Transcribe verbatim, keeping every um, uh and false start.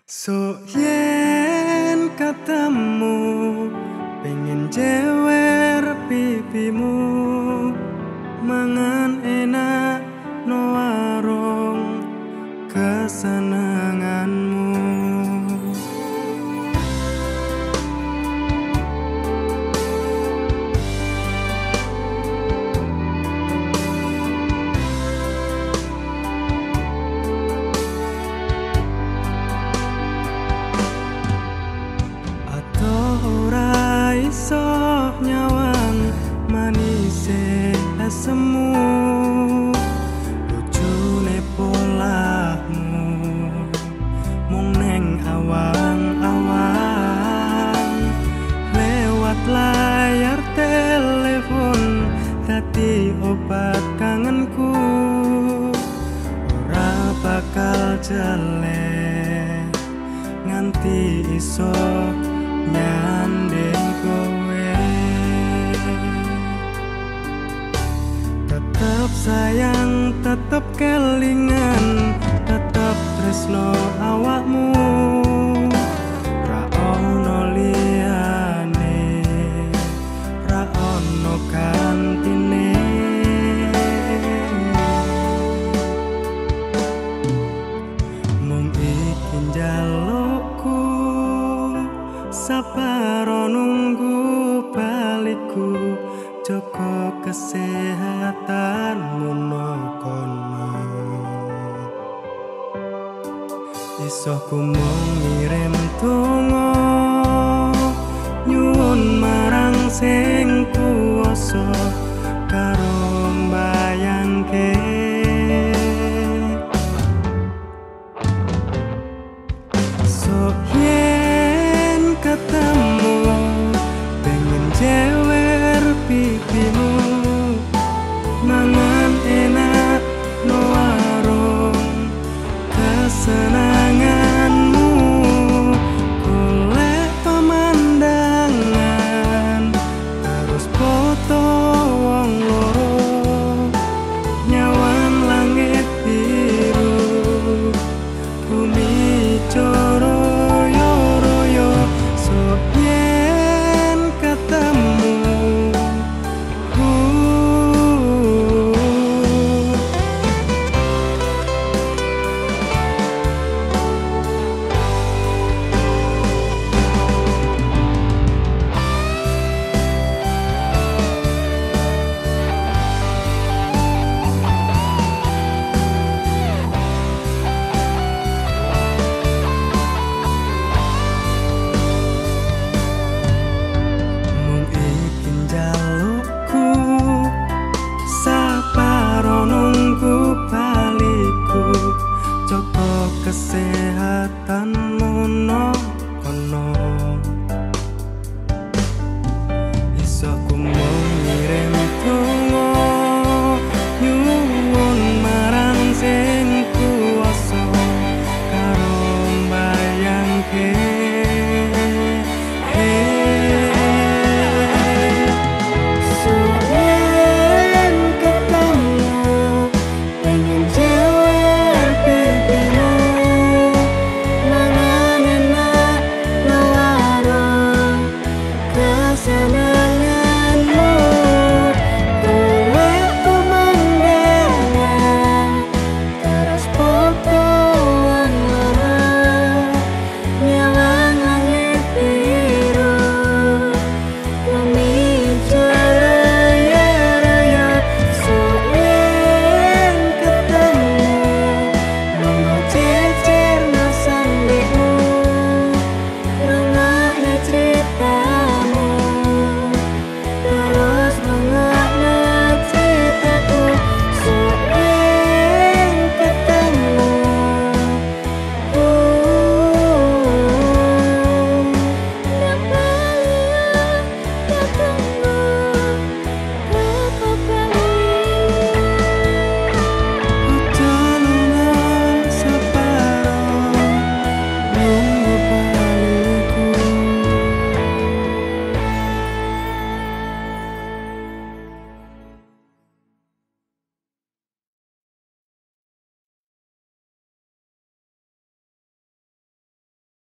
So yen ketemu pengen jewer pipimu, mangan enak no warung kesenanganmu. Ora iso nyawang manise asemu, lucune polahmu mung neng awang-awang, lewat layar telepon dadi obat kangenku. Ora bakal jelek nganti iso nyanding kowe, tetep sayang, tetep kelingan, tetep tresno awakmu. Ra ono liyane, ra ono gantine. Mung iki njalukku, saparo nunggu balikku, joko kesehatanmu no kono. Iso ku mung ngirim donga nyuwun marang sing kuwasa karo mbayangke. So yen ketemu pengen jewer pipimu, mangan enak no warung kesenanganmu, golek pemandangan terus foto wong loro, nyawan langit biru bumi coro. Kesehatanmu no kono, iso ku mau ngirim